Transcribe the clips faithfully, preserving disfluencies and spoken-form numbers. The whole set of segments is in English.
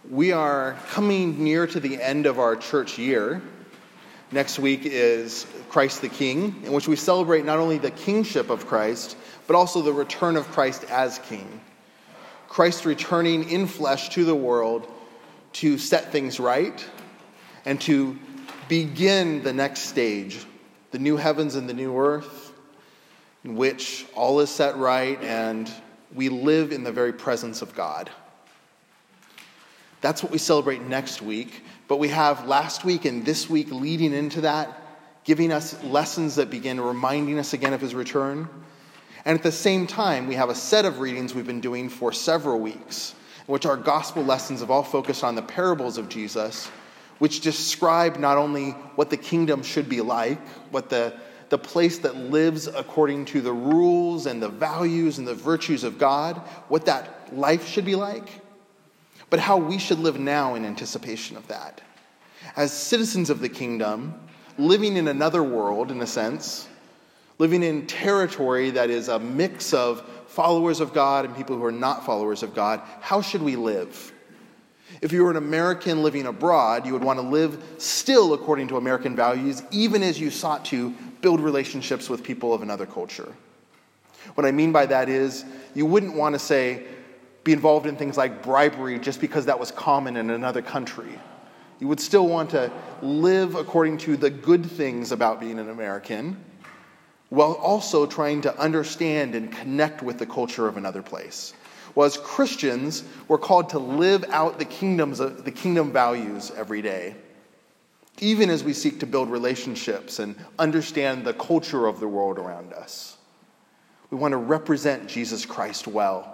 We are coming near to the end of our church year. Next week is Christ the King, in which we celebrate not only the kingship of Christ, but also the return of Christ as King. Christ returning in flesh to the world to set things right and to begin the next stage, the new heavens and the new earth, in which all is set right and we live in the very presence of God. That's what we celebrate next week, but we have last week and this week leading into that, giving us lessons that begin reminding us again of his return. And at the same time, we have a set of readings we've been doing for several weeks, in which our gospel lessons have all focused on the parables of Jesus, which describe not only what the kingdom should be like, what the, the place that lives according to the rules and the values and the virtues of God, what that life should be like, but how we should live now in anticipation of that. As citizens of the kingdom, living in another world, in a sense, living in territory that is a mix of followers of God and people who are not followers of God, how should we live? If you were an American living abroad, you would want to live still according to American values, even as you sought to build relationships with people of another culture. What I mean by that is, you wouldn't want to say, be involved in things like bribery just because that was common in another country. You would still want to live according to the good things about being an American, while also trying to understand and connect with the culture of another place. Well, as Christians, we're called to live out the kingdoms, the kingdom values every day, even as we seek to build relationships and understand the culture of the world around us. We want to represent Jesus Christ well.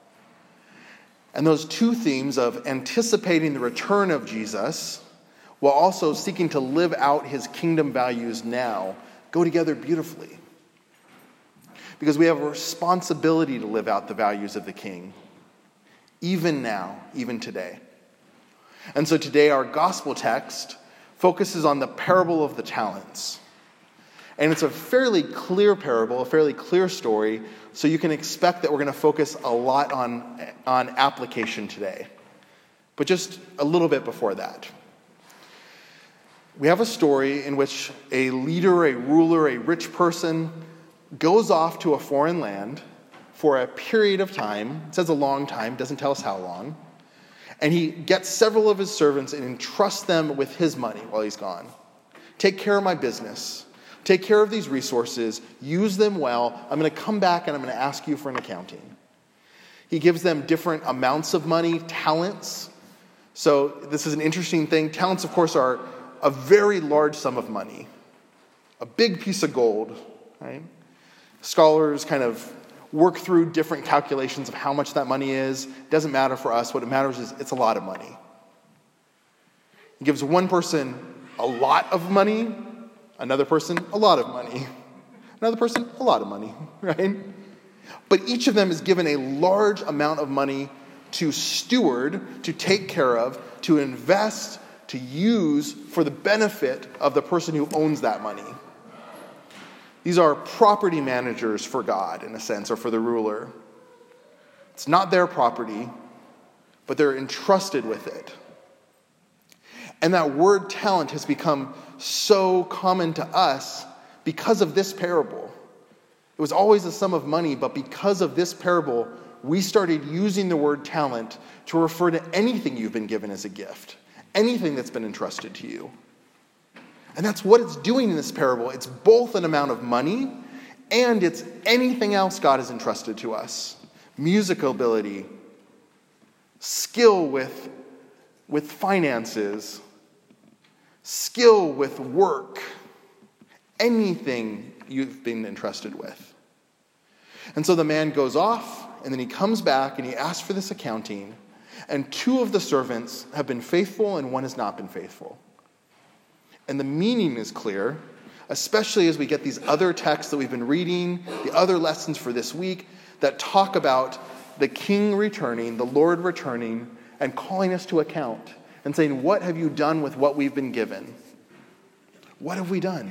And those two themes of anticipating the return of Jesus while also seeking to live out his kingdom values now go together beautifully. Because we have a responsibility to live out the values of the King, even now, even today. And so today our gospel text focuses on the parable of the talents. And it's a fairly clear parable, a fairly clear story, so you can expect that we're going to focus a lot on, on application today. But just a little bit before that. We have a story in which a leader, a ruler, a rich person goes off to a foreign land for a period of time. It says a long time, doesn't tell us how long. And he gets several of his servants and entrusts them with his money while he's gone. Take care of my business. Take care of these resources. Use them well. I'm going to come back and I'm going to ask you for an accounting. He gives them different amounts of money, talents. So this is an interesting thing. Talents, of course, are a very large sum of money. A big piece of gold, right? Scholars kind of work through different calculations of how much that money is. It doesn't matter for us. What it matters is it's a lot of money. He gives one person a lot of money, another person a lot of money, another person a lot of money, right? But each of them is given a large amount of money to steward, to take care of, to invest, to use for the benefit of the person who owns that money. These are property managers for God, in a sense, or for the ruler. It's not their property, but they're entrusted with it. And that word talent has become so common to us because of this parable. It was always a sum of money, but because of this parable, we started using the word talent to refer to anything you've been given as a gift, anything that's been entrusted to you. And that's what it's doing in this parable. It's both an amount of money and it's anything else God has entrusted to us. Musical ability, skill with, with finances, skill with work, anything you've been entrusted with. And so the man goes off and then he comes back and he asks for this accounting. And two of the servants have been faithful and one has not been faithful. And the meaning is clear, especially as we get these other texts that we've been reading, the other lessons for this week that talk about the King returning, the Lord returning, and calling us to account and saying, what have you done with what we've been given? What have we done?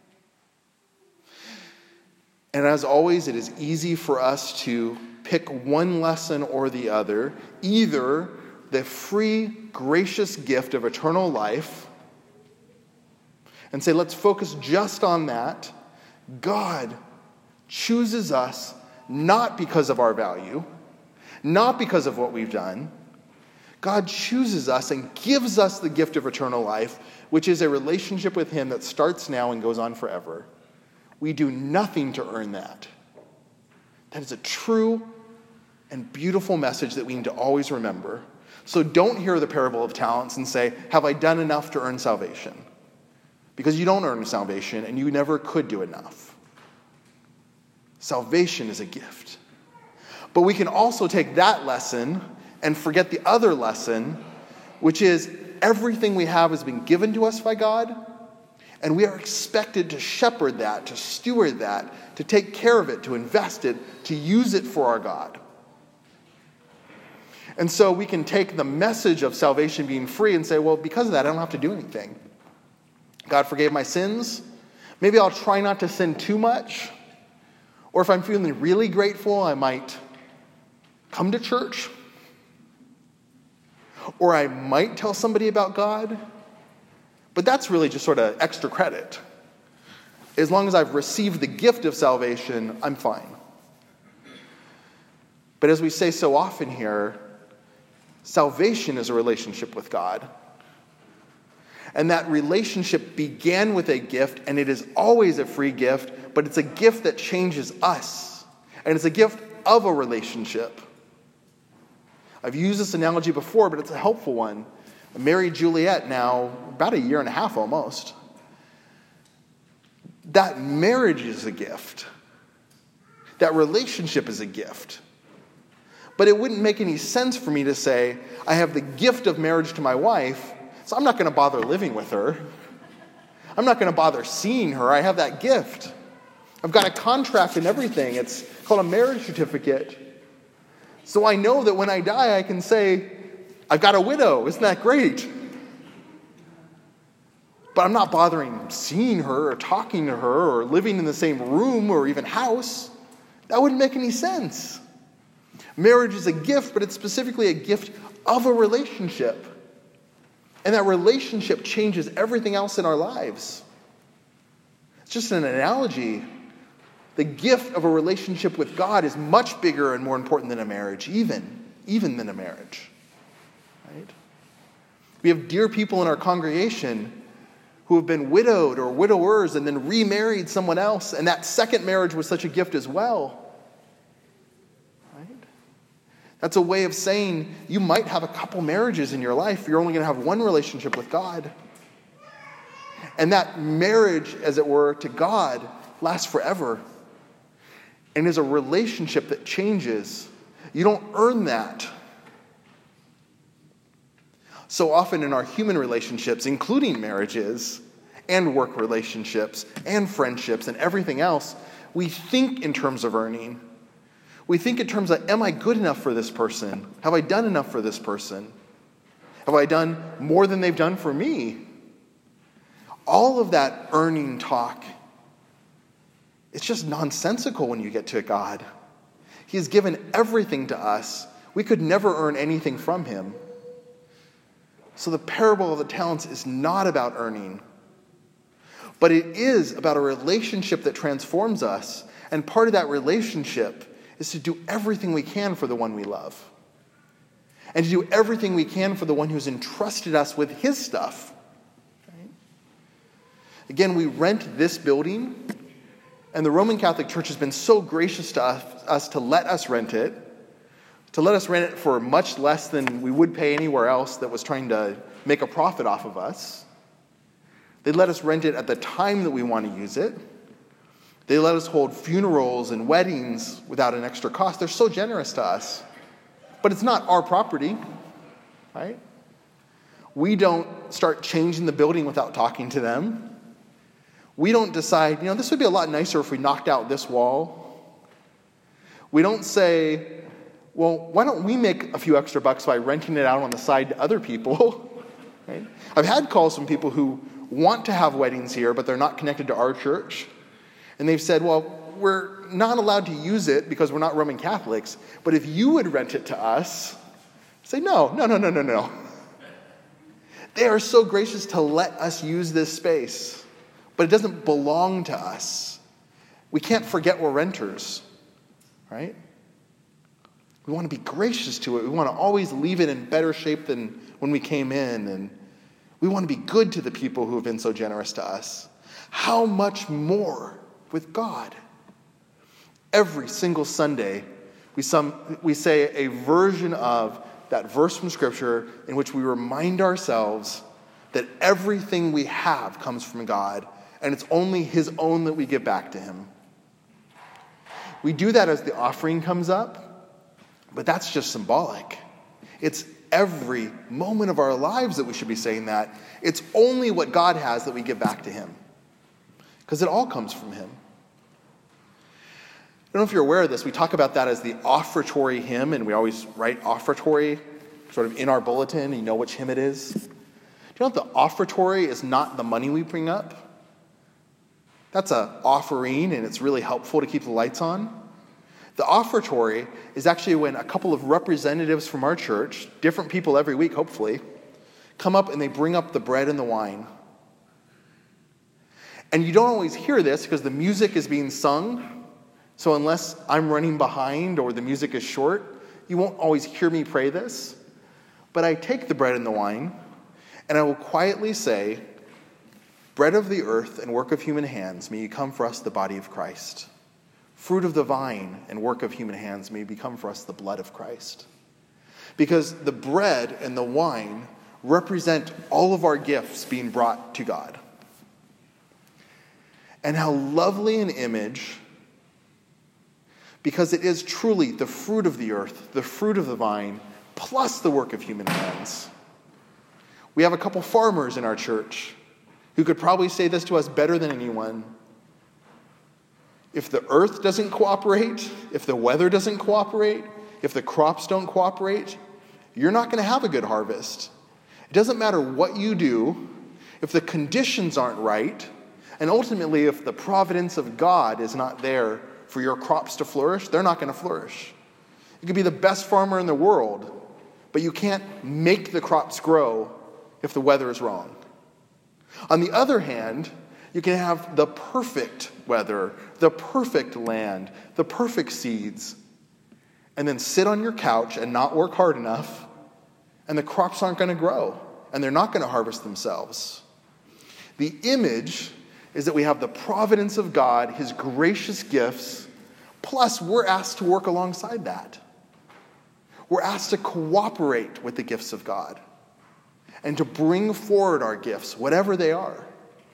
And as always, it is easy for us to pick one lesson or the other, either the free, gracious gift of eternal life and say, let's focus just on that, God chooses us not because of our value, not because of what we've done. God chooses us and gives us the gift of eternal life, which is a relationship with him that starts now and goes on forever. We do nothing to earn that. That is a true and beautiful message that we need to always remember. So don't hear the parable of talents and say, have I done enough to earn salvation? Because you don't earn salvation and you never could do enough. Salvation is a gift. But we can also take that lesson and forget the other lesson, which is everything we have has been given to us by God, and we are expected to shepherd that, to steward that, to take care of it, to invest it, to use it for our God. And so we can take the message of salvation being free and say, well, because of that, I don't have to do anything. God forgave my sins. Maybe I'll try not to sin too much. Or if I'm feeling really grateful, I might come to church. Or I might tell somebody about God. But that's really just sort of extra credit. As long as I've received the gift of salvation, I'm fine. But as we say so often here, salvation is a relationship with God. And that relationship began with a gift, and it is always a free gift, but it's a gift that changes us. And it's a gift of a relationship. I've used this analogy before, but it's a helpful one. I married Juliet now about a year and a half almost. That marriage is a gift. That relationship is a gift. But it wouldn't make any sense for me to say, I have the gift of marriage to my wife, so I'm not going to bother living with her. I'm not going to bother seeing her. I have that gift. I've got a contract and everything. It's called a marriage certificate. So I know that when I die, I can say, I've got a widow. Isn't that great? But I'm not bothering seeing her or talking to her or living in the same room or even house. That wouldn't make any sense. Marriage is a gift, but it's specifically a gift of a relationship. And that relationship changes everything else in our lives. It's just an analogy. The gift of a relationship with God is much bigger and more important than a marriage, even, even than a marriage. Right? We have dear people in our congregation who have been widowed or widowers and then remarried someone else, and that second marriage was such a gift as well. That's a way of saying you might have a couple marriages in your life. You're only going to have one relationship with God. And that marriage, as it were, to God lasts forever. And is a relationship that changes. You don't earn that. So often in our human relationships, including marriages and work relationships and friendships and everything else, we think in terms of earning. We think in terms of, am I good enough for this person? Have I done enough for this person? Have I done more than they've done for me? All of that earning talk, it's just nonsensical when you get to God. He has given everything to us. We could never earn anything from him. So the parable of the talents is not about earning, but it is about a relationship that transforms us. And part of that relationship is to do everything we can for the one we love. And to do everything we can for the one who's entrusted us with his stuff. Right? Again, we rent this building, and the Roman Catholic Church has been so gracious to us, us to let us rent it, to let us rent it for much less than we would pay anywhere else that was trying to make a profit off of us. They let us rent it at the time that we want to use it. They let us hold funerals and weddings without an extra cost. They're so generous to us. But it's not our property, right? We don't start changing the building without talking to them. We don't decide, you know, this would be a lot nicer if we knocked out this wall. We don't say, well, why don't we make a few extra bucks by renting it out on the side to other people? Right? I've had calls from people who want to have weddings here, but they're not connected to our church. And they've said, well, we're not allowed to use it because we're not Roman Catholics, but if you would rent it to us, Say, no, no, no, no, no, no. They are so gracious to let us use this space, but it doesn't belong to us. We can't forget we're renters, right? We want to be gracious to it. We want to always leave it in better shape than when we came in, and we want to be good to the people who have been so generous to us. How much more with God? Every single Sunday, we, some, we say a version of that verse from Scripture in which we remind ourselves that everything we have comes from God, and it's only His own that we give back to Him. We do that as the offering comes up, but that's just symbolic. It's every moment of our lives that we should be saying that. It's only what God has that we give back to Him, because it all comes from Him. I don't know if you're aware of this. We talk about that as the offertory hymn, and we always write offertory sort of in our bulletin, and you know which hymn it is. Do you know that the offertory is not the money we bring up? That's an offering, and it's really helpful to keep the lights on. The offertory is actually when a couple of representatives from our church, different people every week, hopefully, come up and they bring up the bread and the wine. And you don't always hear this because the music is being sung. So unless I'm running behind or the music is short, you won't always hear me pray this. But I take the bread and the wine, and I will quietly say, bread of the earth and work of human hands, may you come for us the body of Christ. Fruit of the vine and work of human hands, may you become for us the blood of Christ. Because the bread and the wine represent all of our gifts being brought to God. And how lovely an image, because it is truly the fruit of the earth, the fruit of the vine, plus the work of human hands. We have a couple farmers in our church who could probably say this to us better than anyone. If the earth doesn't cooperate, if the weather doesn't cooperate, if the crops don't cooperate, you're not going to have a good harvest. It doesn't matter what you do, if the conditions aren't right, and ultimately if the providence of God is not there for your crops to flourish, they're not going to flourish. You could be the best farmer in the world, but you can't make the crops grow if the weather is wrong. On the other hand, you can have the perfect weather, the perfect land, the perfect seeds, and then sit on your couch and not work hard enough, and the crops aren't going to grow, and they're not going to harvest themselves. The image is that we have the providence of God, His gracious gifts, plus we're asked to work alongside that. We're asked to cooperate with the gifts of God and to bring forward our gifts, whatever they are.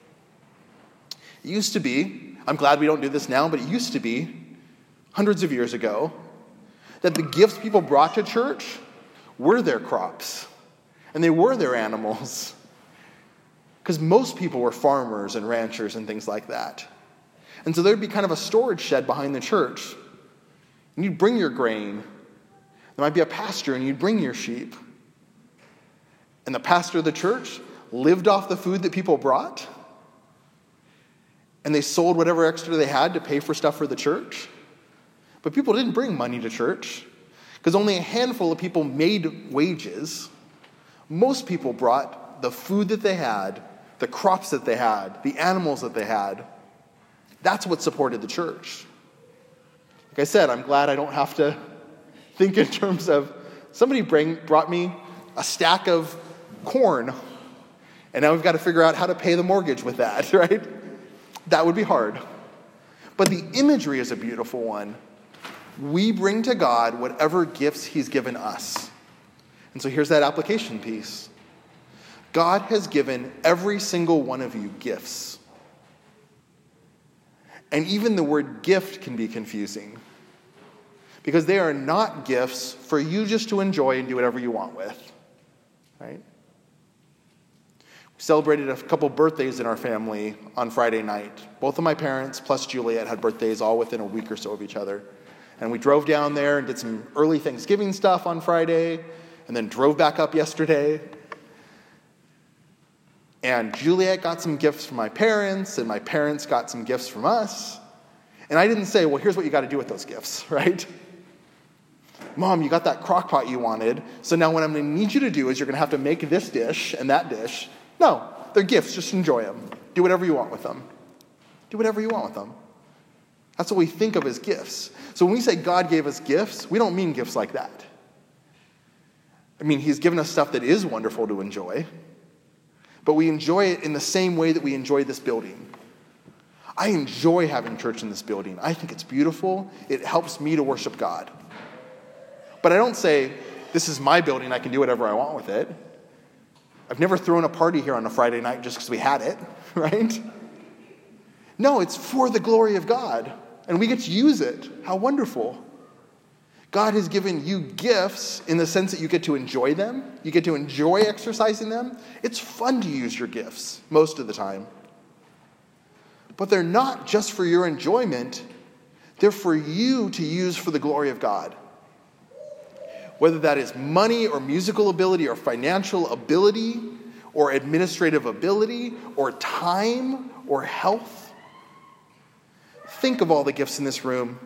It used to be, I'm glad we don't do this now, but it used to be, hundreds of years ago, that the gifts people brought to church were their crops, and they were their animals. Because most people were farmers and ranchers and things like that. And so there'd be kind of a storage shed behind the church. And you'd bring your grain. There might be a pasture, and you'd bring your sheep. And the pastor of the church lived off the food that people brought. And they sold whatever extra they had to pay for stuff for the church. But people didn't bring money to church, because only a handful of people made wages. Most people brought the food that they had, the crops that they had, the animals that they had. That's what supported the church. Like I said, I'm glad I don't have to think in terms of somebody bring, brought me a stack of corn, and now we've got to figure out how to pay the mortgage with that, right? That would be hard. But the imagery is a beautiful one. We bring to God whatever gifts He's given us. And so here's that application piece. God has given every single one of you gifts. And even the word gift can be confusing, because they are not gifts for you just to enjoy and do whatever you want with, right? We celebrated a couple birthdays in our family on Friday night. Both of my parents plus Juliet had birthdays all within a week or so of each other. And we drove down there and did some early Thanksgiving stuff on Friday, and then drove back up yesterday. And Juliet got some gifts from my parents, and my parents got some gifts from us. And I didn't say, well, here's what you got to do with those gifts, right? Mom, you got that crock pot you wanted, so now what I'm going to need you to do is you're going to have to make this dish and that dish. No, they're gifts. Just enjoy them. Do whatever you want with them. Do whatever you want with them. That's what we think of as gifts. So when we say God gave us gifts, we don't mean gifts like that. I mean, he's given us stuff that is wonderful to enjoy, but we enjoy it in the same way that we enjoy this building. I enjoy having church in this building. I think it's beautiful. It helps me to worship God. But I don't say, this is my building, I can do whatever I want with it. I've never thrown a party here on a Friday night just because we had it, right? No, it's for the glory of God, and we get to use it. How wonderful. God has given you gifts in the sense that you get to enjoy them. You get to enjoy exercising them. It's fun to use your gifts most of the time. But they're not just for your enjoyment. They're for you to use for the glory of God. Whether that is money or musical ability or financial ability or administrative ability or time or health. Think of all the gifts in this room.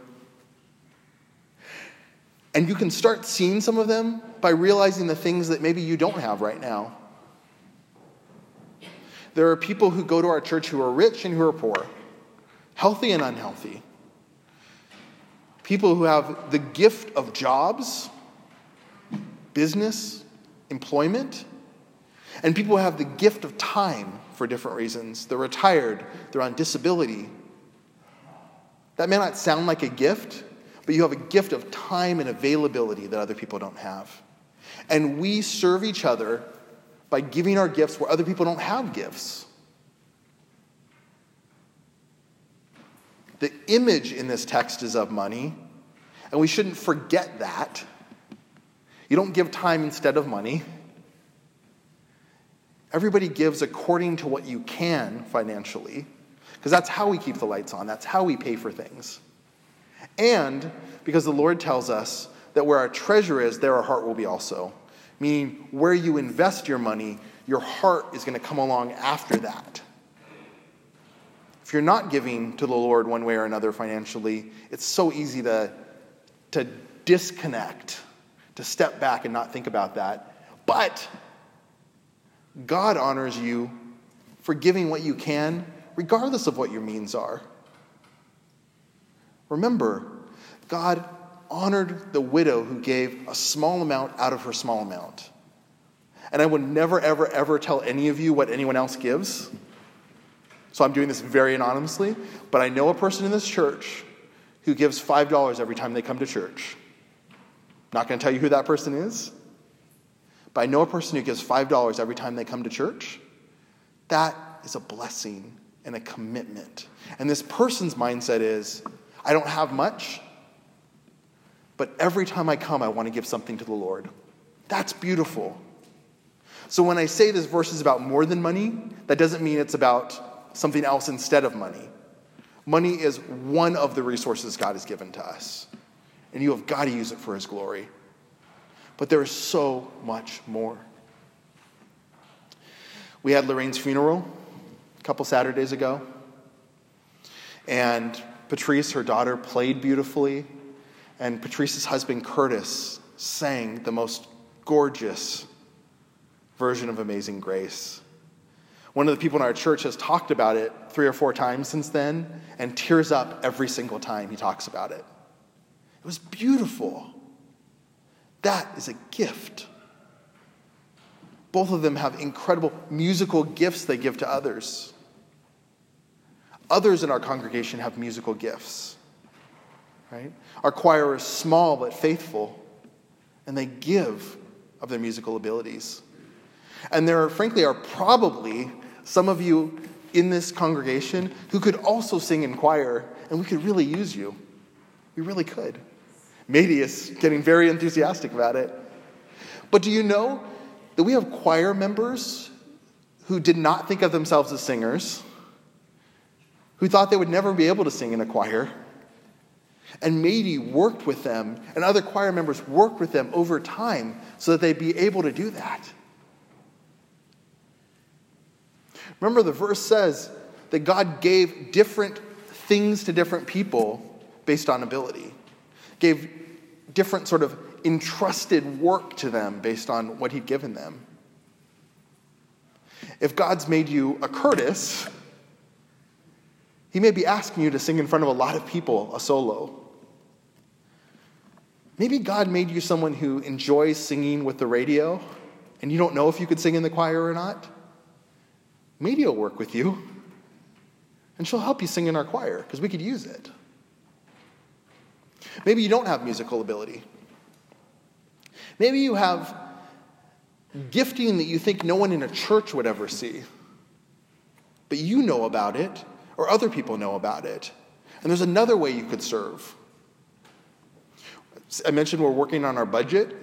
And you can start seeing some of them by realizing the things that maybe you don't have right now. There are people who go to our church who are rich and who are poor, healthy and unhealthy. People who have the gift of jobs, business, employment, and people who have the gift of time for different reasons. They're retired, they're on disability. That may not sound like a gift, but you have a gift of time and availability that other people don't have. And we serve each other by giving our gifts where other people don't have gifts. The image in this text is of money, and we shouldn't forget that. You don't give time instead of money. Everybody gives according to what you can financially, because that's how we keep the lights on. That's how we pay for things. And because the Lord tells us that where our treasure is, there our heart will be also. Meaning, where you invest your money, your heart is going to come along after that. If you're not giving to the Lord one way or another financially, it's so easy to, to disconnect, to step back and not think about that. But God honors you for giving what you can, regardless of what your means are. Remember, God honored the widow who gave a small amount out of her small amount. And I would never, ever, ever tell any of you what anyone else gives. So I'm doing this very anonymously. But I know a person in this church who gives five dollars every time they come to church. Not going to tell you who that person is. But I know a person who gives five dollars every time they come to church. That is a blessing and a commitment. And this person's mindset is, I don't have much, but every time I come, I want to give something to the Lord. That's beautiful. So when I say this verse is about more than money, that doesn't mean it's about something else instead of money. Money is one of the resources God has given to us, and you have got to use it for his glory. But there is so much more. We had Lorraine's funeral a couple Saturdays ago, and Patrice, her daughter, played beautifully, and Patrice's husband, Curtis, sang the most gorgeous version of Amazing Grace. One of the people in our church has talked about it three or four times since then and tears up every single time he talks about it. It was beautiful. That is a gift. Both of them have incredible musical gifts they give to others. Others in our congregation have musical gifts, right? Our choir is small but faithful, and they give of their musical abilities. And there, are, frankly, are probably some of you in this congregation who could also sing in choir, and we could really use you. We really could. Mady is getting very enthusiastic about it. But do you know that we have choir members who did not think of themselves as singers, who thought they would never be able to sing in a choir? And Mady worked with them, and other choir members worked with them over time so that they'd be able to do that. Remember, the verse says that God gave different things to different people based on ability. Gave different sort of entrusted work to them based on what he'd given them. If God's made you a Curtis, he may be asking you to sing in front of a lot of people, a solo. Maybe God made you someone who enjoys singing with the radio, and you don't know if you could sing in the choir or not. Maybe will work with you, and she'll help you sing in our choir, because we could use it. Maybe you don't have musical ability. Maybe you have gifting that you think no one in a church would ever see, but you know about it, or other people know about it, and there's another way you could serve. I mentioned we're working on our budget.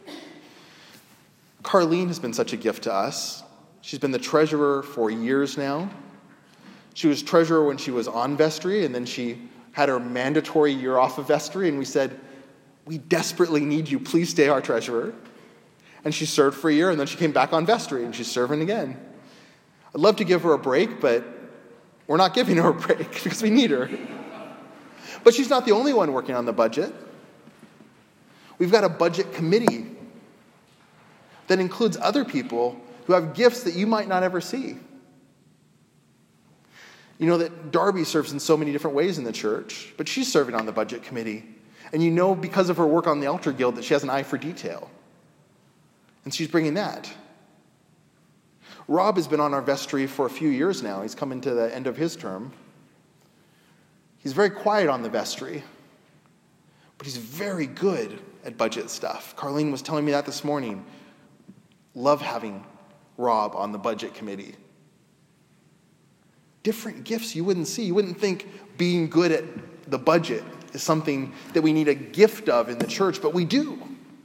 Carlene has been such a gift to us. She's been the treasurer for years now. She was treasurer when she was on vestry, and then she had her mandatory year off of vestry, and we said, we desperately need you. Please stay our treasurer. And she served for a year, and then she came back on vestry, and she's serving again. I'd love to give her a break, but we're not giving her a break because we need her. But she's not the only one working on the budget. We've got a budget committee that includes other people who have gifts that you might not ever see. You know that Darby serves in so many different ways in the church, but she's serving on the budget committee. And you know because of her work on the Altar Guild that she has an eye for detail. And she's bringing that. Rob has been on our vestry for a few years now. He's coming to the end of his term. He's very quiet on the vestry, but he's very good at budget stuff. Carlene was telling me that this morning. Love having Rob on the budget committee. Different gifts you wouldn't see. You wouldn't think being good at the budget is something that we need a gift of in the church, but we do.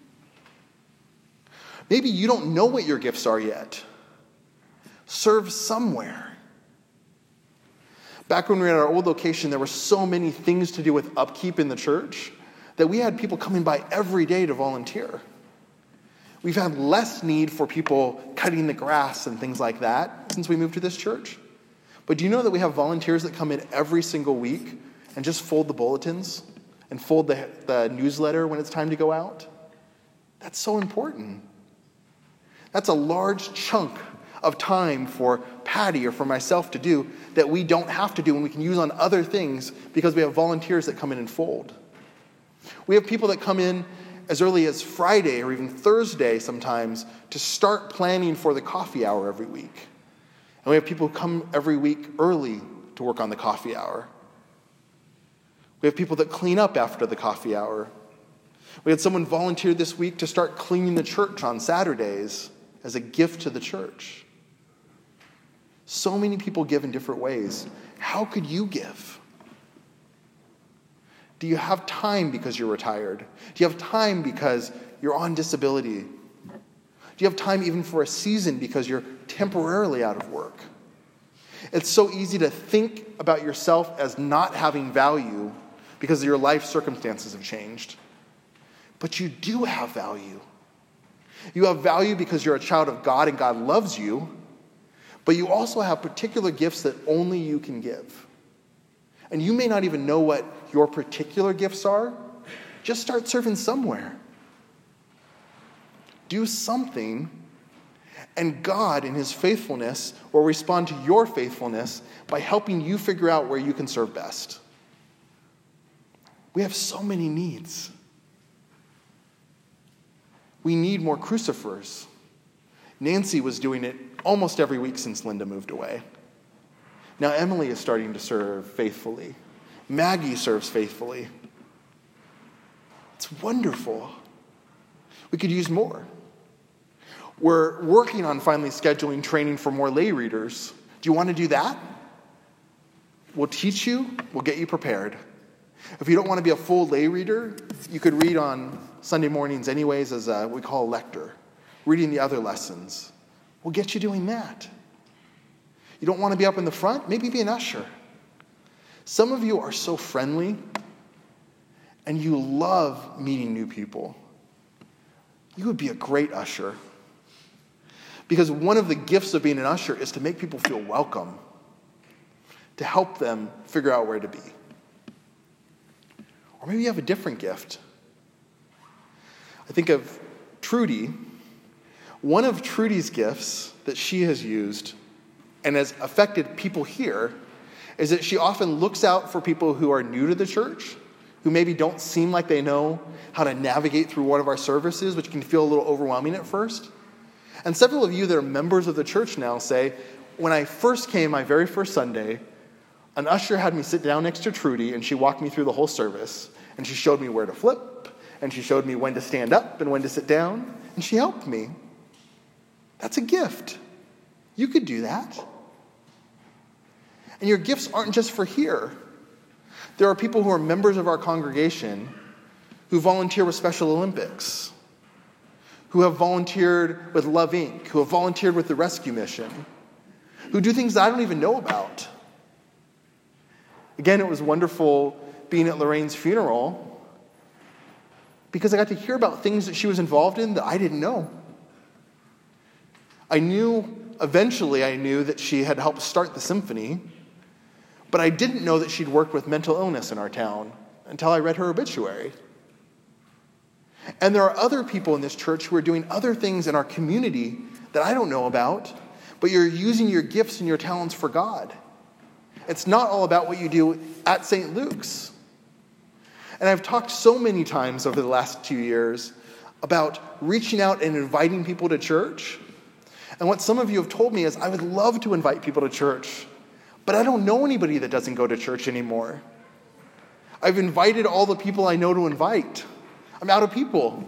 Maybe you don't know what your gifts are yet. Serve somewhere. Back when we were at our old location, there were so many things to do with upkeep in the church that we had people coming by every day to volunteer. We've had less need for people cutting the grass and things like that since we moved to this church. But do you know that we have volunteers that come in every single week and just fold the bulletins and fold the, the newsletter when it's time to go out? That's so important. That's a large chunk of time for Patty or for myself to do that we don't have to do and we can use on other things because we have volunteers that come in and fold. We have people that come in as early as Friday or even Thursday sometimes to start planning for the coffee hour every week. And we have people who come every week early to work on the coffee hour. We have people that clean up after the coffee hour. We had someone volunteer this week to start cleaning the church on Saturdays as a gift to the church. So many people give in different ways. How could you give? Do you have time because you're retired? Do you have time because you're on disability? Do you have time even for a season because you're temporarily out of work? It's so easy to think about yourself as not having value because your life circumstances have changed. But you do have value. You have value because you're a child of God and God loves you, but you also have particular gifts that only you can give. And you may not even know what your particular gifts are. Just start serving somewhere. Do something, and God, in his faithfulness, will respond to your faithfulness by helping you figure out where you can serve best. We have so many needs. We need more crucifers. Nancy was doing it almost every week since Linda moved away. Now Emily is starting to serve faithfully. Maggie serves faithfully. It's wonderful. We could use more. We're working on finally scheduling training for more lay readers. Do you want to do that? We'll teach you. We'll get you prepared. If you don't want to be a full lay reader, you could read on Sunday mornings anyways as a, what we call a lector, reading the other lessons. We'll get you doing that. You don't want to be up in the front? Maybe be an usher. Some of you are so friendly and you love meeting new people. You would be a great usher. Because one of the gifts of being an usher is to make people feel welcome, to help them figure out where to be. Or maybe you have a different gift. I think of Trudy. One of Trudy's gifts that she has used and has affected people here is that she often looks out for people who are new to the church, who maybe don't seem like they know how to navigate through one of our services, which can feel a little overwhelming at first. And several of you that are members of the church now say, when I first came my very first Sunday, an usher had me sit down next to Trudy, and she walked me through the whole service, and she showed me where to flip, and she showed me when to stand up and when to sit down, and she helped me. That's a gift. You could do that. And your gifts aren't just for here. There are people who are members of our congregation who volunteer with Special Olympics, who have volunteered with Love Incorporated, who have volunteered with the Rescue Mission, who do things that I don't even know about. Again, it was wonderful being at Lorraine's funeral because I got to hear about things that she was involved in that I didn't know. I knew, eventually I knew that she had helped start the symphony, but I didn't know that she'd worked with mental illness in our town until I read her obituary. And there are other people in this church who are doing other things in our community that I don't know about, but you're using your gifts and your talents for God. It's not all about what you do at Saint Luke's. And I've talked so many times over the last two years about reaching out and inviting people to church. And what some of you have told me is, I would love to invite people to church, but I don't know anybody that doesn't go to church anymore. I've invited all the people I know to invite. I'm out of people.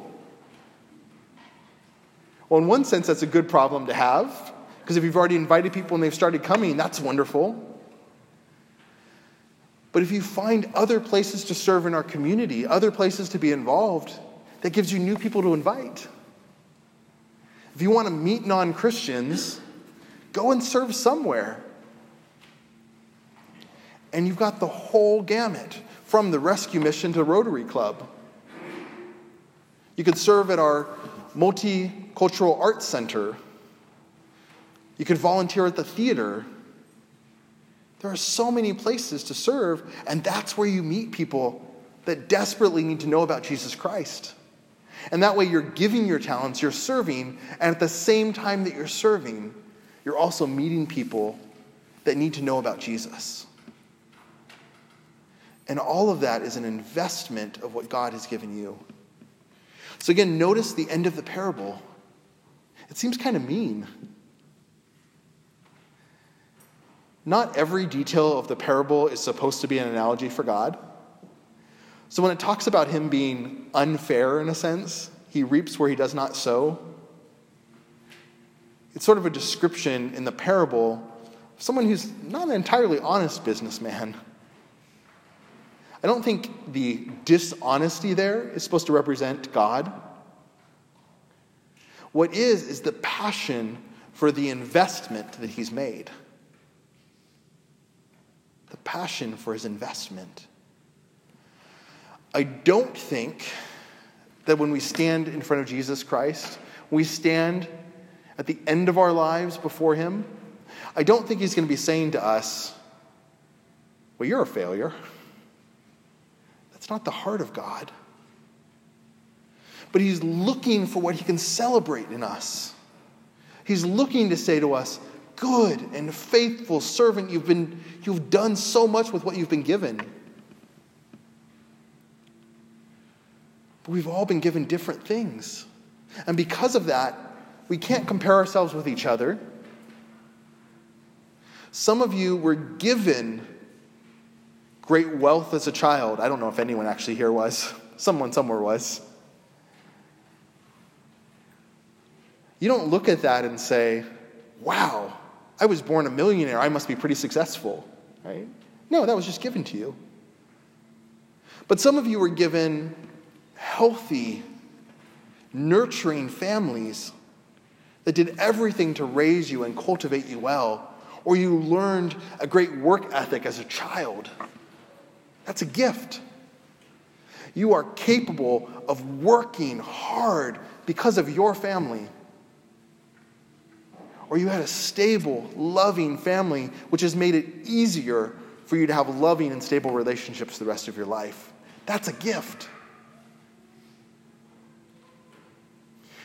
Well, in one sense, that's a good problem to have, because if you've already invited people and they've started coming, that's wonderful. But if you find other places to serve in our community, other places to be involved, that gives you new people to invite. If you want to meet non-Christians, go and serve somewhere. And you've got the whole gamut, from the Rescue Mission to Rotary Club. You could serve at our Multicultural Arts Center. You could volunteer at the theater. There are so many places to serve, and that's where you meet people that desperately need to know about Jesus Christ. And that way you're giving your talents, you're serving, and at the same time that you're serving, you're also meeting people that need to know about Jesus. And all of that is an investment of what God has given you. So again, notice the end of the parable. It seems kind of mean. Not every detail of the parable is supposed to be an analogy for God. So when it talks about him being unfair in a sense, he reaps where he does not sow, it's sort of a description in the parable of someone who's not an entirely honest businessman. I don't think the dishonesty there is supposed to represent God. What is, is the passion for the investment that he's made. The passion for his investment. I don't think that when we stand in front of Jesus Christ, we stand at the end of our lives before him, I don't think he's going to be saying to us, well, you're a failure. That's not the heart of God. But he's looking for what he can celebrate in us. He's looking to say to us, good and faithful servant, you've been, you've done so much with what you've been given. But we've all been given different things. And because of that, we can't compare ourselves with each other. Some of you were given great wealth as a child. I don't know if anyone actually here was. Someone somewhere was. You don't look at that and say, wow, I was born a millionaire. I must be pretty successful, right? No, that was just given to you. But some of you were given healthy, nurturing families that did everything to raise you and cultivate you well. Or you learned a great work ethic as a child. That's a gift. You are capable of working hard because of your family. Or you had a stable, loving family, which has made it easier for you to have loving and stable relationships the rest of your life. That's a gift.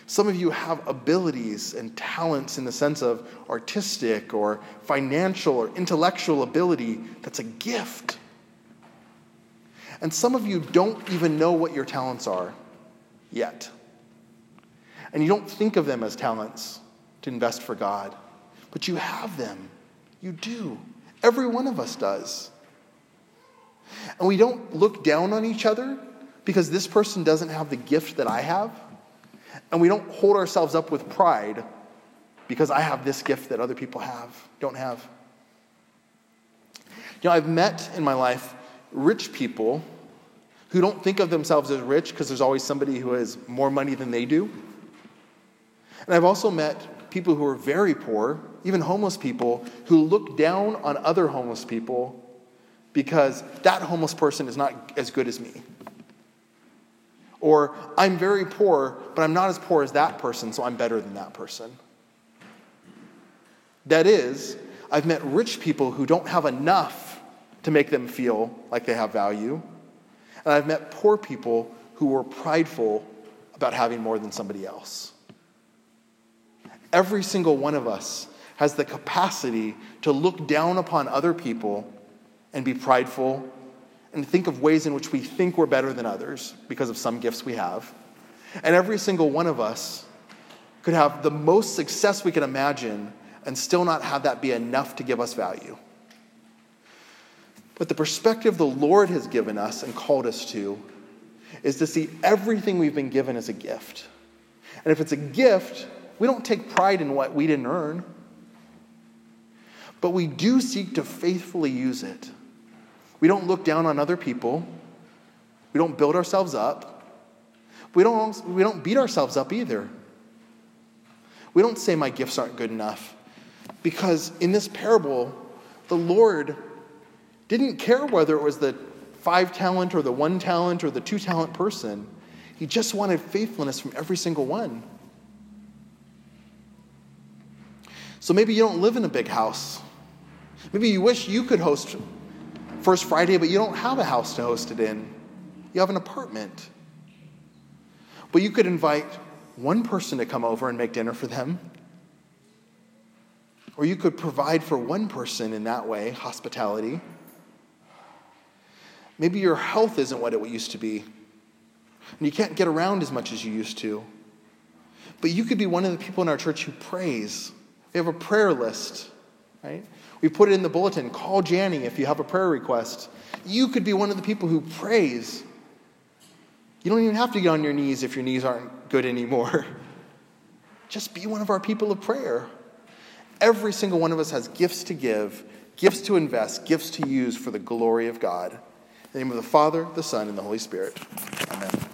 Some of you have abilities and talents in the sense of artistic or financial or intellectual ability that's a gift. And some of you don't even know what your talents are yet. And you don't think of them as talents to invest for God. But you have them. You do. Every one of us does. And we don't look down on each other because this person doesn't have the gift that I have. And we don't hold ourselves up with pride because I have this gift that other people have, don't have. You know, I've met in my life rich people who don't think of themselves as rich because there's always somebody who has more money than they do. And I've also met people who are very poor, even homeless people, who look down on other homeless people because that homeless person is not as good as me. Or, I'm very poor, but I'm not as poor as that person, so I'm better than that person. That is, I've met rich people who don't have enough to make them feel like they have value. And I've met poor people who are prideful about having more than somebody else. Every single one of us has the capacity to look down upon other people and be prideful and think of ways in which we think we're better than others because of some gifts we have. And every single one of us could have the most success we can imagine and still not have that be enough to give us value. But the perspective the Lord has given us and called us to is to see everything we've been given as a gift. And if it's a gift, we don't take pride in what we didn't earn, but we do seek to faithfully use it. We don't look down on other people. We don't build ourselves up. We don't, we don't beat ourselves up either. We don't say my gifts aren't good enough. Because in this parable, the Lord didn't care whether it was the five talent or the one talent or the two talent person. He just wanted faithfulness from every single one. So maybe you don't live in a big house. Maybe you wish you could host First Friday, but you don't have a house to host it in. You have an apartment. But you could invite one person to come over and make dinner for them. Or you could provide for one person in that way, hospitality. Maybe your health isn't what it used to be. And you can't get around as much as you used to. But you could be one of the people in our church who prays. We have a prayer list, right? We put it in the bulletin. Call Janny if you have a prayer request. You could be one of the people who prays. You don't even have to get on your knees if your knees aren't good anymore. Just be one of our people of prayer. Every single one of us has gifts to give, gifts to invest, gifts to use for the glory of God. In the name of the Father, the Son, and the Holy Spirit. Amen.